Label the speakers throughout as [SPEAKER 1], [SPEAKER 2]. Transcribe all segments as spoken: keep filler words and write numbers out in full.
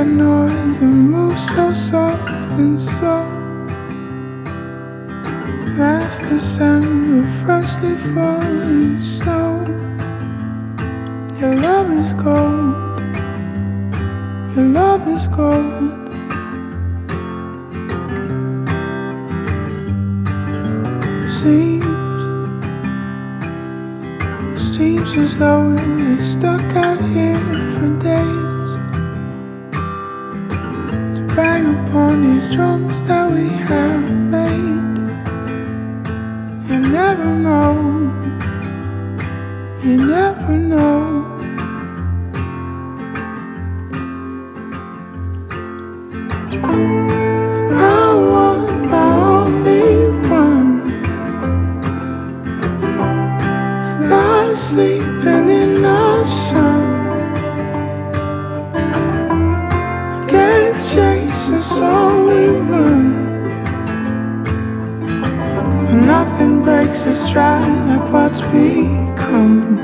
[SPEAKER 1] northern moves so soft and slow. That's the sound of freshly falling snow. Your love is gold. Your love is gold. Seems, seems as though we've been stuck out here for days, to bang upon these drums that we have made. You never know, you never know. I want my only one, lies sleeping in the sun. Gave chase and so we run, and nothing breaks us dry like what's become.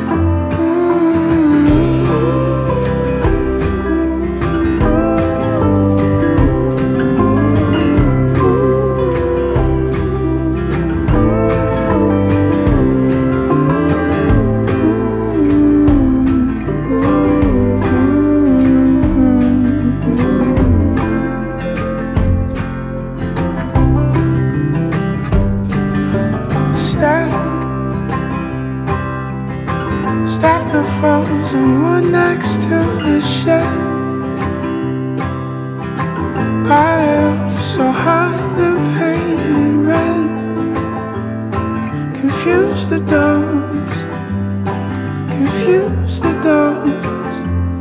[SPEAKER 1] Stack, stack the frozen wood next to the shed. Pile up so high the painted red. Confuse the dogs, confuse the dogs.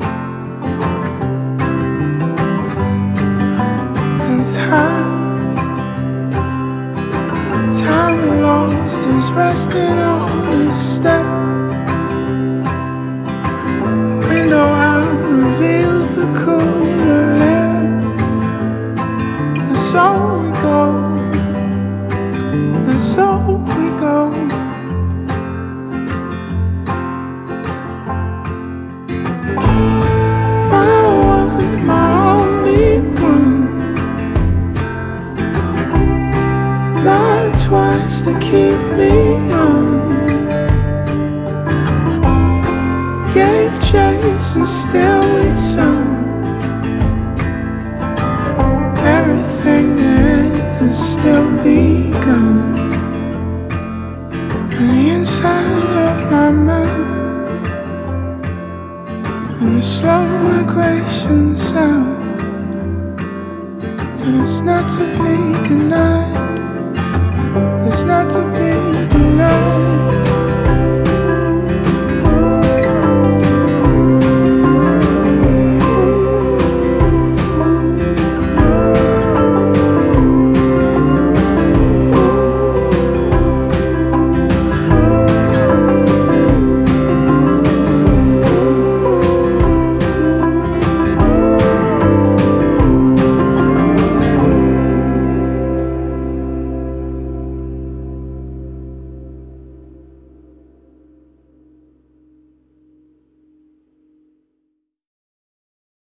[SPEAKER 1] And time, time we lost is resting on the step. The window out reveals the cooler air. And so we go, and so we go. My one, my only one, lied twice to keep me on. Gave chase and still we sung. Everything that is has still begun. On the inside of my mouth, and a slow migration sound, and it's not to be denied. It's not to be denied.